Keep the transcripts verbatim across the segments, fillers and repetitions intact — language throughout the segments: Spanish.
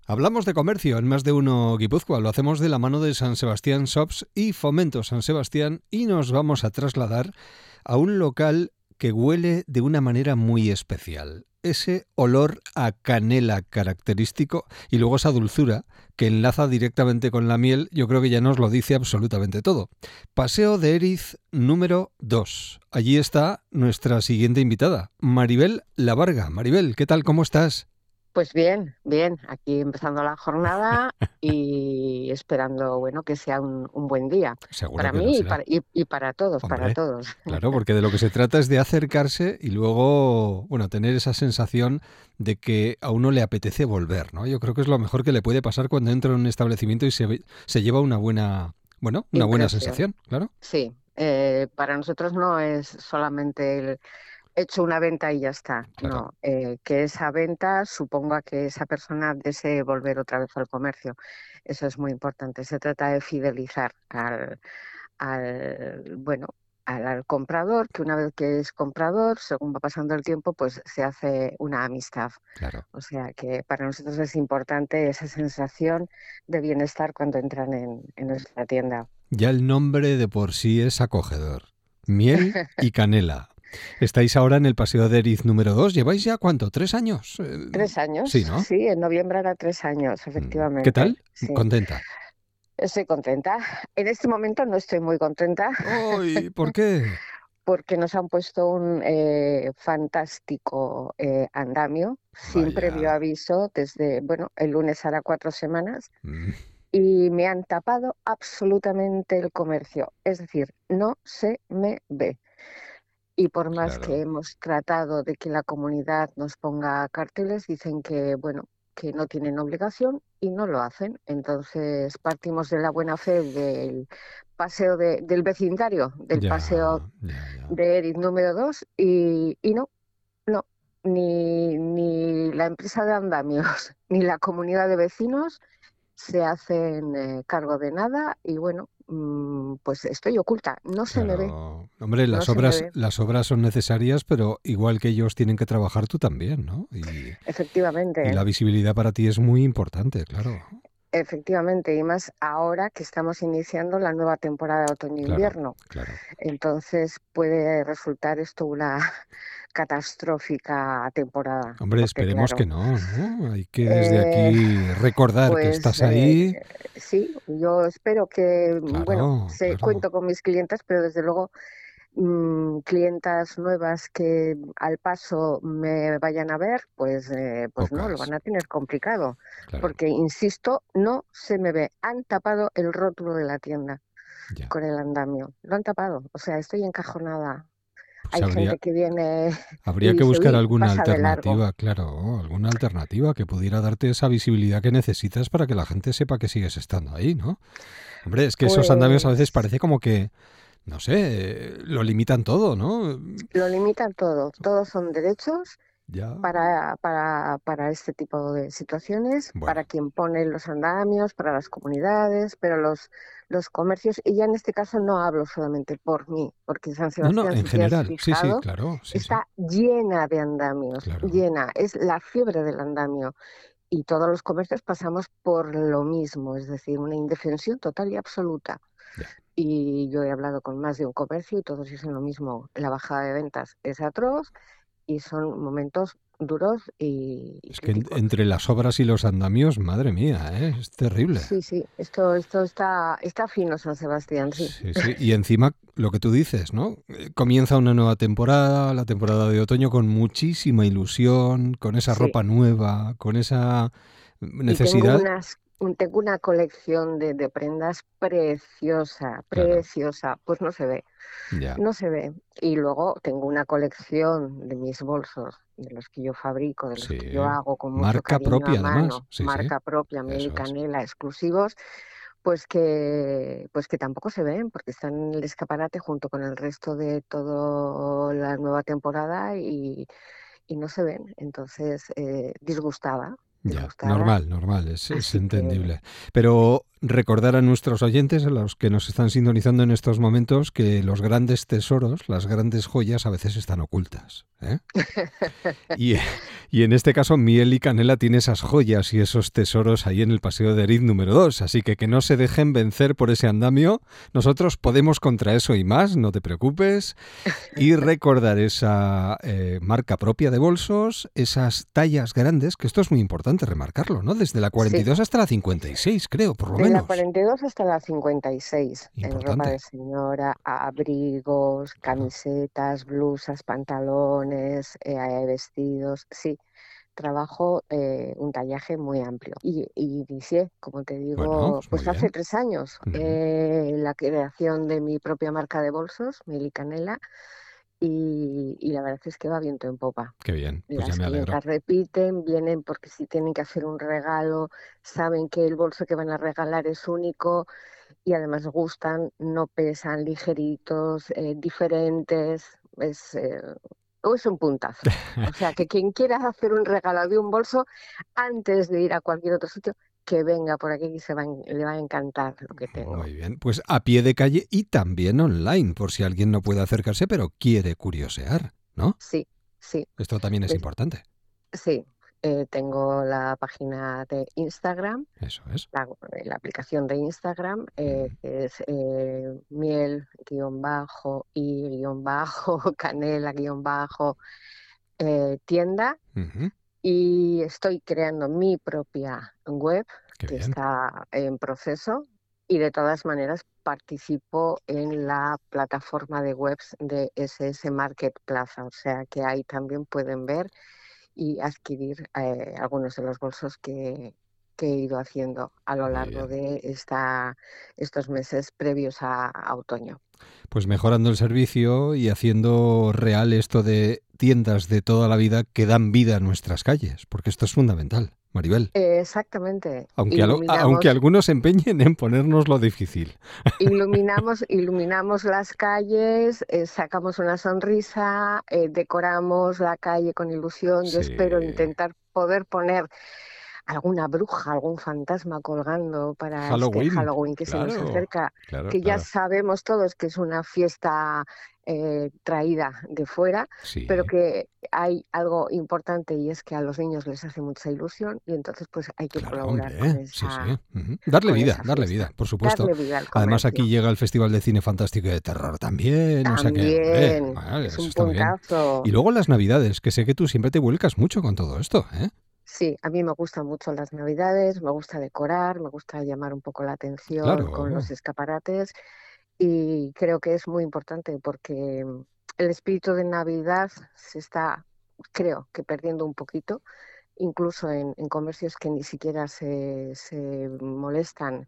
Hablamos de comercio en Más de Uno Guipúzcoa. Lo hacemos de la mano de San Sebastián Shops y Fomento San Sebastián y nos vamos a trasladar a un local que huele de una manera muy especial. Ese olor a canela característico y luego esa dulzura que enlaza directamente con la miel, yo creo que ya nos lo dice absolutamente todo. Paseo de Eriz número dos. Allí está nuestra siguiente invitada, Maribel Lavarga. Maribel, ¿qué tal? ¿Cómo estás? Pues bien, bien, aquí empezando la jornada y esperando, bueno, que sea un, un buen día Seguro para que lo mí y será. para, y, y para todos, para Hombre, todos. claro, porque de lo que se trata es de acercarse y luego, bueno, tener esa sensación de que a uno le apetece volver, ¿no? Yo creo que es lo mejor que le puede pasar cuando entra en un establecimiento y se, ve- se lleva una buena, bueno, una buena Impresión, sensación, claro. sí. Eh, para nosotros no es solamente el hecho una venta y ya está, Claro. no. Eh, que esa venta suponga que esa persona desee volver otra vez al comercio. Eso es muy importante. Se trata de fidelizar al al, bueno, al, al comprador, que una vez que es comprador, según va pasando el tiempo, pues se hace una amistad. Claro. O sea que para nosotros es importante esa sensación de bienestar cuando entran en, en nuestra tienda. Ya el nombre de por sí es acogedor. Miel y canela. Estáis ahora en el Paseo de Eriz número dos. ¿Lleváis ya cuánto? ¿Tres años? Eh, Tres años, sí, ¿no? sí, en noviembre hará tres años, Mm. ¿Qué efectivamente, tal? sí. ¿Contenta? Estoy contenta. En este momento no estoy muy contenta ¡Ay! ¿Por qué? porque nos han puesto un eh, fantástico eh, andamio sin previo Vaya. aviso desde, bueno, el lunes hará cuatro semanas Mm, y me han tapado absolutamente el comercio. Es decir, no se me ve. Y por más que claro. hemos tratado de que la comunidad nos ponga carteles, dicen que, bueno, que no tienen obligación y no lo hacen. Entonces partimos de la buena fe del paseo de- del vecindario, del Ya, paseo ya, ya. de Eric número dos y, y no, no, ni, ni la empresa de andamios ni la comunidad de vecinos se hacen eh, cargo de nada y bueno, mm, pues estoy oculta, no se me ve, Claro. Hombre, no las se me obras, ve, las obras son necesarias, pero igual que ellos tienen que trabajar, tú también, ¿no? Y, y efectivamente. la visibilidad para ti es muy importante, claro. Efectivamente, y más ahora que estamos iniciando la nueva temporada de Claro, otoño-invierno. claro. Entonces puede resultar esto una catastrófica temporada, Hombre, porque esperemos que claro, no, ¿no? Hay que desde eh, aquí recordar que pues estás eh, ahí. sí, yo espero que, bueno, Claro, se claro. cuento con mis clientas, pero desde luego mm, clientas nuevas que al paso me vayan a ver, pues, eh, pues no, lo Pocas, van a tener complicado, claro. porque, insisto, no se me ve. Han tapado el rótulo de la tienda Ya. con el andamio, lo han tapado, o sea, estoy encajonada. Pues Hay habría, gente que viene y habría que dice, buscar uy, alguna pasa de largo. alternativa, claro, alguna alternativa que pudiera darte esa visibilidad que necesitas para que la gente sepa que sigues estando ahí, ¿no? Hombre, es que esos andamios a veces Pues parece como que, no sé, lo limitan todo, ¿no? lo limitan todo, todos son derechos Ya, para, para, para este tipo de situaciones, para bueno. quien pone los andamios, para las comunidades, pero los, los comercios, y ya en este caso no hablo solamente por mí, porque San No, no, Sebastián, en si te has general, sí, sí, fijado, claro, sí, sí, está llena de andamios, claro. llena, es la fiebre del andamio. Y todos los comercios pasamos por lo mismo, es decir, una indefensión total y absoluta. Ya. Y yo he hablado con más de un comercio y todos dicen lo mismo. La bajada de ventas es atroz y son momentos duros y, y Es que en- críticos. entre las obras y los andamios, madre mía, ¿eh? Es terrible. Sí, sí, esto, esto está, está fino, San Sebastián, sí. Sí, sí. Y encima, lo que tú dices, ¿no? Eh, Comienza una nueva temporada, la temporada de otoño, con muchísima ilusión, con esa Sí, ropa nueva, con esa y tengo necesidad. unas, un- tengo una colección de, de prendas preciosa, Claro, preciosa, pues no se ve, ya. no se ve. Y luego tengo una colección de mis bolsos, de los que yo fabrico, de los que yo Sí. hago con mucho Marca cariño a propia, además. mano, Sí, sí. marca propia, miel y Eso es. canela, exclusivos, pues que, pues que tampoco se ven, porque están en el escaparate junto con el resto de toda la nueva temporada y, y no se ven. Entonces, eh, disgustada, Ya, disgustada. normal, normal, es, es Así que entendible. Pero recordar a nuestros oyentes, a los que nos están sintonizando en estos momentos, que los grandes tesoros, las grandes joyas a veces están ocultas, ¿eh? Y, y en este caso Miel y Canela tiene esas joyas y esos tesoros ahí en el Paseo de Eriz número dos, así que que no se dejen vencer por ese andamio. Nosotros podemos contra eso y más, no te preocupes. Y recordar esa eh, marca propia de bolsos, esas tallas grandes, que esto es muy importante remarcarlo, ¿no? Desde la cuarenta y dos Sí, hasta la cincuenta y seis, creo, por lo de la menos. cuarenta y dos hasta la cincuenta y seis, en ropa de Importante, señora, abrigos, claro. camisetas, blusas, pantalones, eh, vestidos, sí. Trabajo eh, un tallaje muy amplio. Y, y inicié, como te Bueno, digo, pues muy pues hace bien. tres años, Ujú. eh, la creación de mi propia marca de bolsos, Miel y Canela, y, y la verdad es que va viento en popa. Qué bien, pues ya Las me alegro. clientas repiten, vienen porque si tienen que hacer un regalo, saben que el bolso que van a regalar es único y además gustan, no pesan, ligeritos, eh, diferentes. Es, eh, es un puntazo. O sea, que quien quiera hacer un regalo de un bolso antes de ir a cualquier otro sitio, que venga por aquí, que se va, a en- le va a encantar lo que tengo. Muy bien, pues a pie de calle y también online, por si alguien no puede acercarse pero quiere curiosear, ¿no? Sí, sí, Esto también es des- importante. sí. Eh, tengo la página de Instagram, Eso es. la, la aplicación de Instagram, eh, Mm. que es eh, miel guión bajo y guión bajo canela guión bajo eh, tienda, Ujú. y estoy creando mi propia web Qué que bien. está en proceso, y de todas maneras participo en la plataforma de webs de S S Market Plaza, o sea que ahí también pueden ver y adquirir eh, algunos de los bolsos que, que he ido haciendo a lo Muy largo bien. de esta, estos meses previos a, a otoño. Pues mejorando el servicio y haciendo real esto de tiendas de toda la vida que dan vida a nuestras calles, porque esto es fundamental, Maribel. Eh, exactamente, Aunque, al- aunque iluminamos, algunos se empeñen en ponernos lo difícil. iluminamos, iluminamos las calles, eh, sacamos una sonrisa, eh, decoramos la calle con ilusión. Yo Sí. espero intentar poder poner alguna bruja, algún fantasma colgando para este Halloween. Halloween que se nos Claro, acerca, claro, que ya claro. sabemos todos que es una fiesta eh, traída de fuera, pero Sí. que hay algo importante, y es que a los niños les hace mucha ilusión, y entonces pues hay que Claro, colaborar con hombre, sí, sí. esa, Ujú. Darle con vida, esa darle vida, fiesta, por supuesto. darle vida al Además aquí comercio. llega el Festival de Cine Fantástico y de Terror también, o sea que, hombre, También vale, es eso un está muy bien. Y puntazo. luego las Navidades, que sé que tú siempre te vuelcas mucho con todo esto, ¿eh? Sí, a mí me gustan mucho las Navidades, me gusta decorar, me gusta llamar un poco la atención con los Claro. escaparates, y creo que es muy importante porque mm, el espíritu de Navidad se está, creo que perdiendo un poquito, incluso en, en comercios que ni siquiera se, se molestan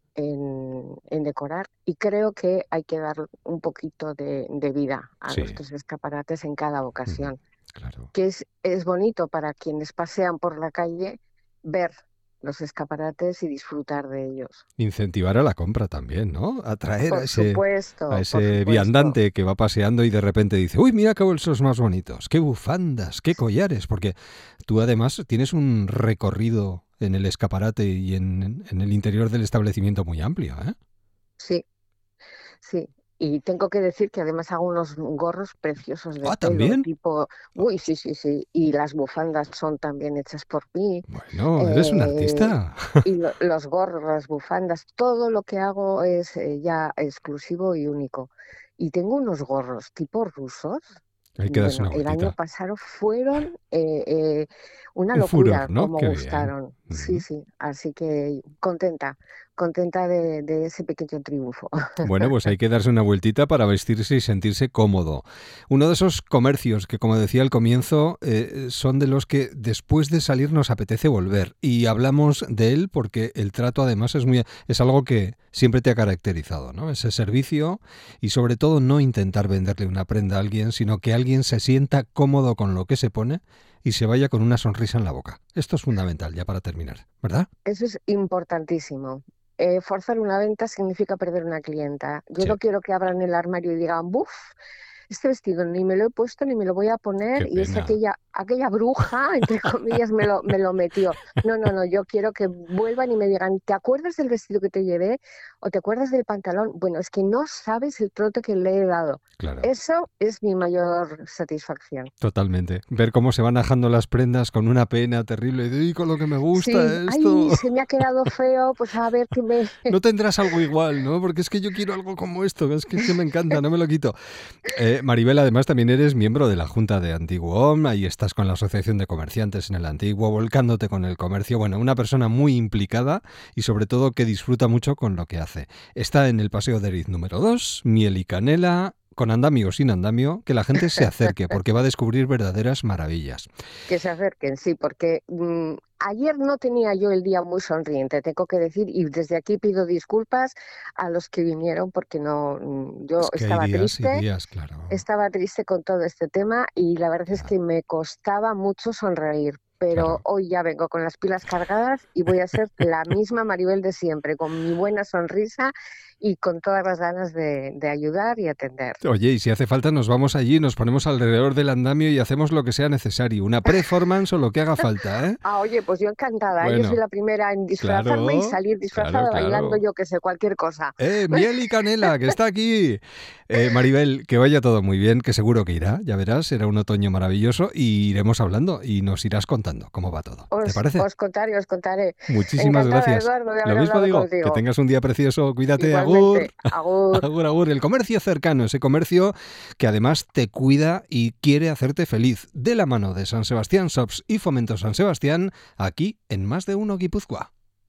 en, en decorar, y creo que hay que dar un poquito de, de vida a Sí. nuestros escaparates en cada Ujú. ocasión, Claro. que es, es bonito para quienes pasean por la calle ver los escaparates y disfrutar de ellos. Incentivar a la compra también, ¿no? Atraer a Por ese, a supuesto, por ese supuesto. viandante que va paseando y de repente dice, uy, mira qué bolsos más bonitos, qué bufandas, qué collares, porque tú además tienes un recorrido en el escaparate y en, en el interior del establecimiento muy amplio, ¿eh? Sí, sí. Y tengo que decir que además hago unos gorros preciosos de Ah, pelo, ¿también? tipo, uy, sí, sí, sí. Y las bufandas son también hechas por mí. Bueno, eres un eh, artista. y lo- los gorros, las bufandas, todo lo que hago es eh, ya exclusivo y único. Y tengo unos gorros tipo rusos. Hay que darse Bueno, una el año vueltita. pasado fueron eh, eh, una Un furor, locura ¿no? como Qué bien. gustaron. Sí, Ujú. sí. Así que contenta, contenta de, de ese pequeño triunfo. Bueno, pues hay que darse una vueltita para vestirse y sentirse cómodo. Uno de esos comercios que, como decía al comienzo, eh, son de los que después de salir nos apetece volver. Y hablamos de él porque el trato además es muy, es algo que siempre te ha caracterizado, ¿no? Ese servicio y sobre todo no intentar venderle una prenda a alguien, sino que alguien se sienta cómodo con lo que se pone y se vaya con una sonrisa en la boca. Esto es fundamental ya para terminar, ¿verdad? Eso es importantísimo. Eh, forzar una venta significa perder una clienta. Yo Sí. no quiero que abran el armario y digan, ¡buf! este vestido ni me lo he puesto ni me lo voy a poner Qué y es pena. aquella, aquella bruja, entre comillas, me lo, me lo metió. No, no, no, yo quiero que vuelvan y me digan, ¿te acuerdas del vestido que te llevé? ¿O te acuerdas del pantalón? Bueno, es que no sabes el trote que le he dado. Claro. Eso es mi mayor satisfacción. Totalmente. Ver cómo se van ajando las prendas con una pena terrible. Y con lo que me Sí, gusta ay, esto. se me ha quedado feo, pues a ver qué me... No tendrás algo igual, ¿no? Porque es que yo quiero algo como esto. Es que, es que me encanta, no me lo quito. Eh, Maribel, además también eres miembro de la Junta de Antiguo O M. Ahí estás con la Asociación de Comerciantes en el Antiguo, volcándote con el comercio. Bueno, una persona muy implicada y sobre todo que disfruta mucho con lo que hace. Está en el Paseo de Eriz número dos, miel y canela, con andamio o sin andamio, que la gente se acerque porque va a descubrir verdaderas maravillas. que se acerquen, sí, porque mmm, ayer no tenía yo el día muy sonriente, tengo que decir, y desde aquí pido disculpas a los que vinieron porque no, mm, yo Es que hay estaba días y triste, días, claro. estaba triste con todo este tema y la verdad es Ya, que me costaba mucho sonreír. Pero claro. hoy ya vengo con las pilas cargadas y voy a ser la misma Maribel de siempre, con mi buena sonrisa y con todas las ganas de, de ayudar y atender. Oye, y si hace falta nos vamos allí, nos ponemos alrededor del andamio y hacemos lo que sea necesario, una performance o lo que haga falta, ¿eh? Ah, oye, pues yo encantada, ¿eh? Yo soy Bueno, la primera en disfrazarme y claro, salir claro, disfrazada bailando, claro. yo que sé, cualquier cosa. ¡Eh, miel y canela, que está aquí! Eh, Maribel, que vaya todo muy bien, que seguro que irá, ya verás, será un otoño maravilloso y iremos hablando y nos irás contando cómo va todo. ¿Te Os, parece? os contaré, os contaré. Muchísimas Encantada, gracias. Eduardo, de Lo haber mismo hablado digo, que contigo. tengas un día precioso, cuídate, Igualmente, agur. agur. Agur, agur, el comercio cercano, ese comercio que además te cuida y quiere hacerte feliz, de la mano de San Sebastián Shops y Fomento San Sebastián, aquí en Más de Uno Guipúzcoa.